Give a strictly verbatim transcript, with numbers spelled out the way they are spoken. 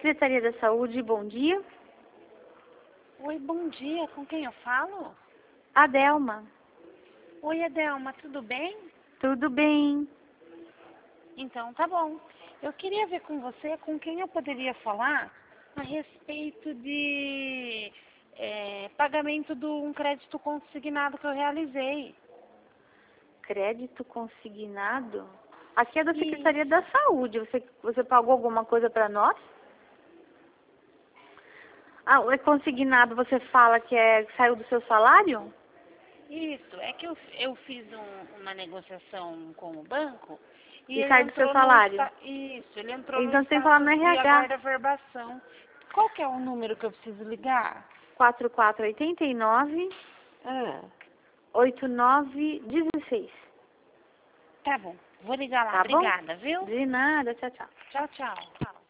Secretaria da Saúde, bom dia. Oi, bom dia. Com quem eu falo? Adelma. Oi, Adelma, tudo bem? Tudo bem. Então, tá bom. Eu queria ver com você com quem eu poderia falar a respeito de é, pagamento de um crédito consignado que eu realizei. Crédito consignado? Aqui é da Secretaria Isso. da Saúde. Você, você pagou alguma coisa para nós? Ah, é consignado, você fala que é, saiu do seu salário? Isso, é que eu, eu fiz um- uma negociação com o banco e E ele sai do seu entrou no salário? esta, isso, ele entrou no Então você tem que falar no status de R H. aguarda verbação. Qual que é o número que eu preciso ligar? quatro quatro oito nove, Ah, oito nove um seis. tá bom, vou ligar lá. Tá bom? Obrigada, viu? De nada, tchau, tchau. Tchau, tchau.